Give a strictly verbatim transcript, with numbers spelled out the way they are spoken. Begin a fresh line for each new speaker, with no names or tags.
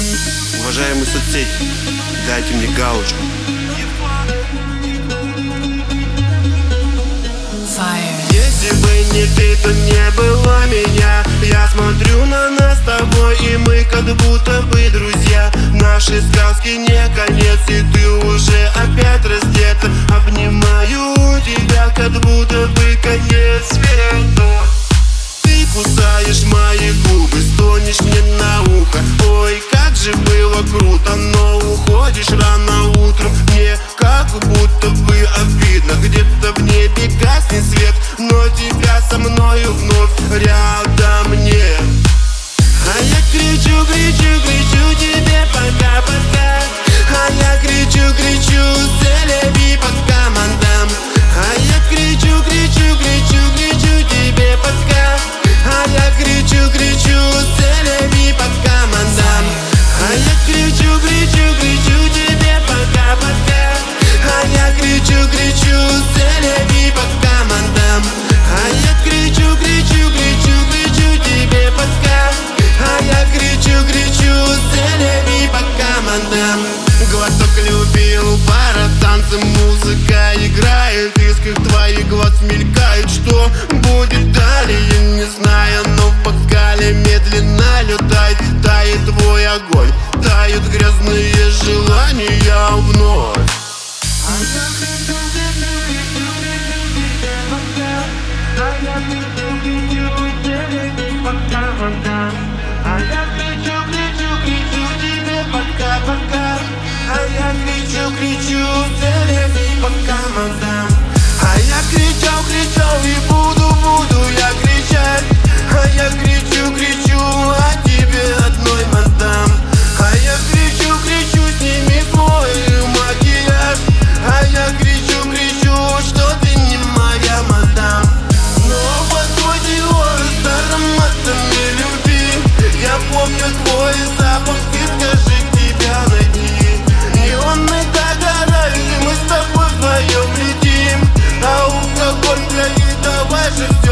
Уважаемые соцсети, дайте мне галочку.
Если бы не ты, то не было меня. Я смотрю на нас с тобой, и мы как будто бы друзья. Наши сказки не конец, и ты уже опять раздета. Обнимаю тебя, как будто бы конец света. Ты кусаешь мои губы, стонешь мне на ухо. Ой, как же было круто, но уходишь рано утром. Мне как будто бы обидно, где-то в небе гаснет свет, но тебя со мною вновь рядом нет. А я кричу, кричу, кричу тебе пока-пока. А я кричу, кричу, селеби по командам. А я кричу, кричу, кричу, кричу тебе пока. А я кричу, кричу, селеби по командам. А я кричу, кричу, кричу тебе пока-пока. А я кричу, кричу, селеби по командам. А я кричу, кричу, кричу, кричу тебе пока. А я кричу, кричу, селеби по командам. Глоток любил, пара, танцы, музыка играет. Искр твоих глаз мелькает. Что будет далее, не знаю, но в бокале медленно летает. Тает твой огонь, тают грязные желания вновь. А я кричу, кричу, кричу, кричу тебе пока. А я кричу, кричу, селеби по командам. А я кричу, кричу, кричу тебе пока-пока. А я кричу, кричу, селеби по командам. А я кричал, кричал и буду, буду я кричать. А я кричу, кричу, а тебе одной мадам. А я кричу, кричу, сними свой макияж. А я кричу, кричу, что ты не моя мадам. Но под Диор с ароматами любви. Я помню твой запах, ты скажи, тебя найти. Неоны догорают, и мы с тобой вдвоем летим. А алкоголь для давай же